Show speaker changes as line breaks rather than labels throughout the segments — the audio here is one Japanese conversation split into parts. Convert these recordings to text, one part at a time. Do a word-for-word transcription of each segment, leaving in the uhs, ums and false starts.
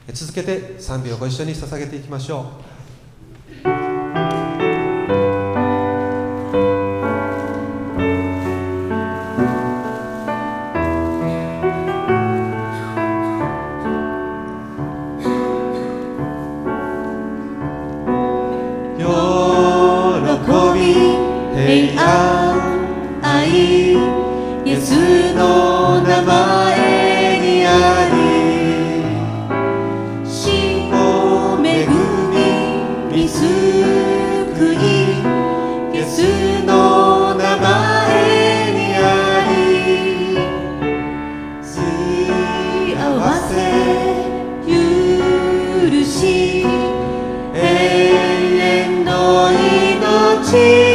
続けて賛美をご一緒に捧げていきましょう。
平安愛イエスの名前にあり、信仰恵み御救いイエスの名前にあり、幸せ許し永遠の命、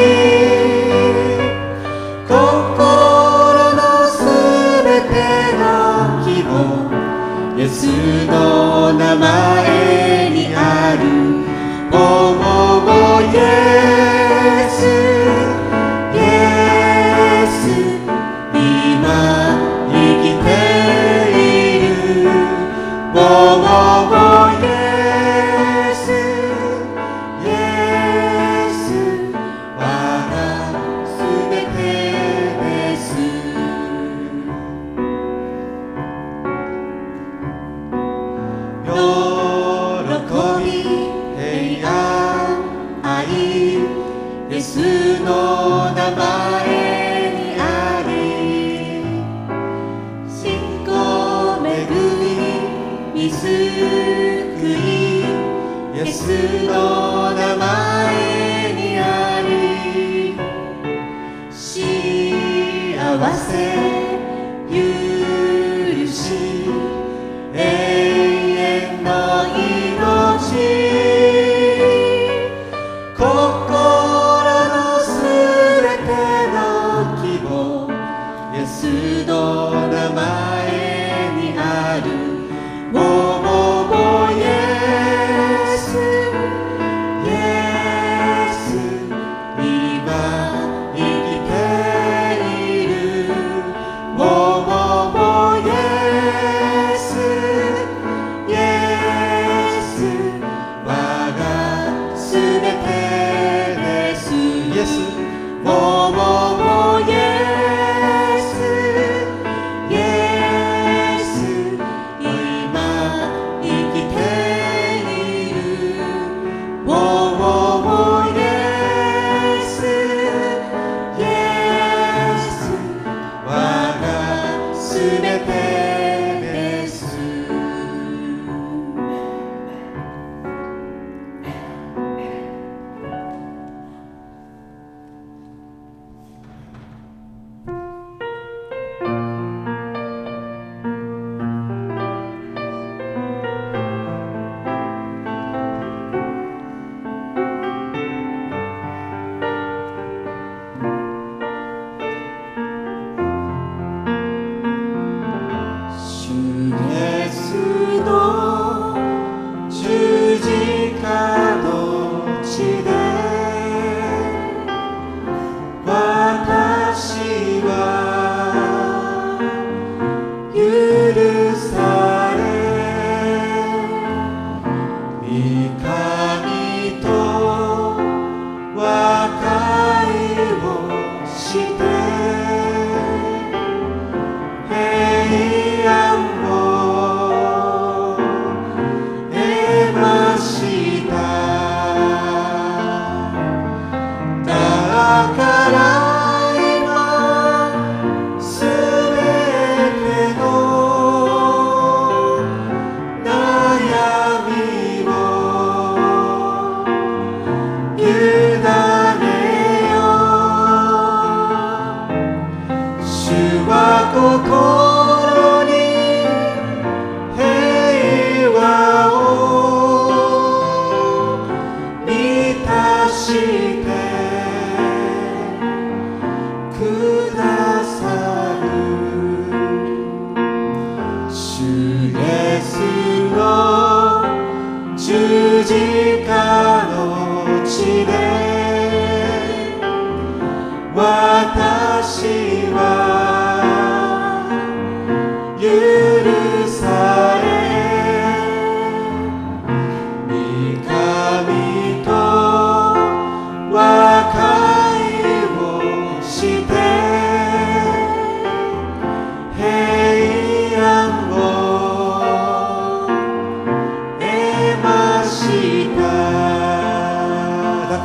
イエスの名前にある。おおおイエスイエス、今生きている。おおおイエスイエス、我がすべてです。イエスの名前にあり、信仰恵み御救いイエスの名前にあり、幸せ許し永遠の命、イエスの名前にある。おおおイエスイエス、今生きている。おおおイエス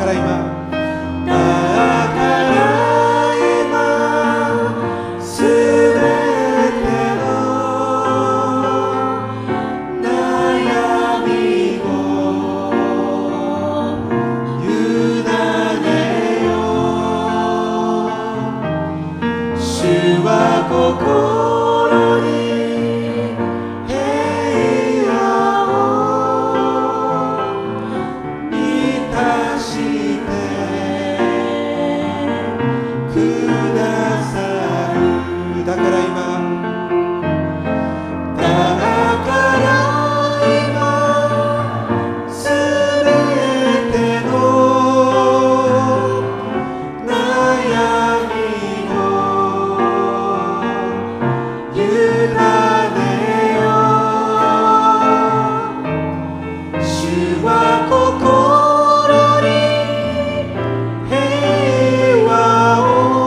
から今
だから今すべての悩みを委ねよう。主は心に平和を満たしてくださる。
だから今
だから今すべての悩みを委ねよう。主は心に平和を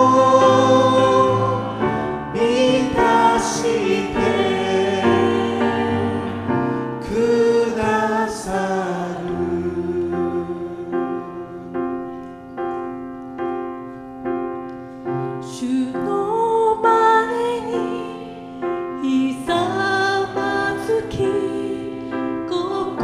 満たしてくださる。主の前にひざまずき心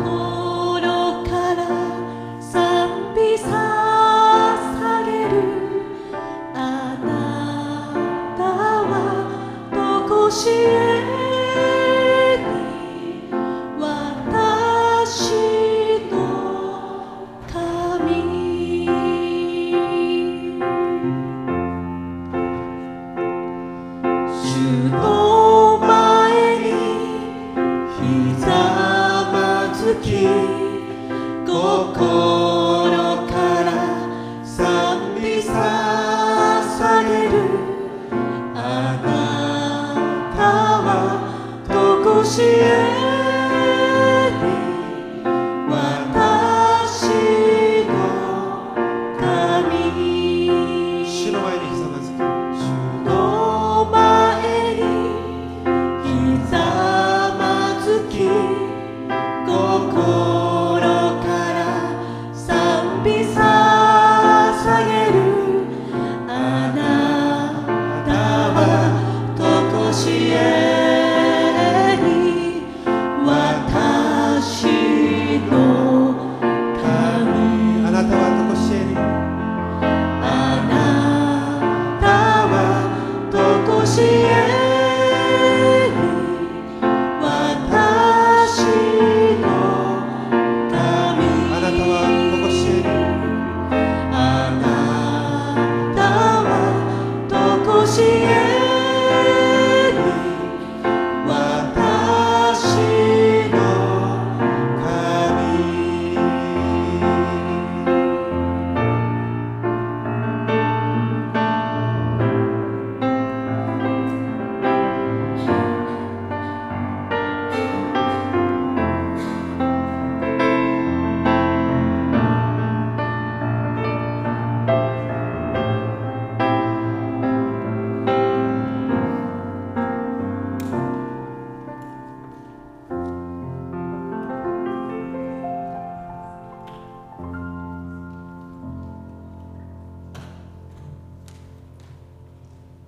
から賛美捧げる。あなたはとこしえに私の神。主の前にひざまずき心から賛美捧げる。あなたはとこしえ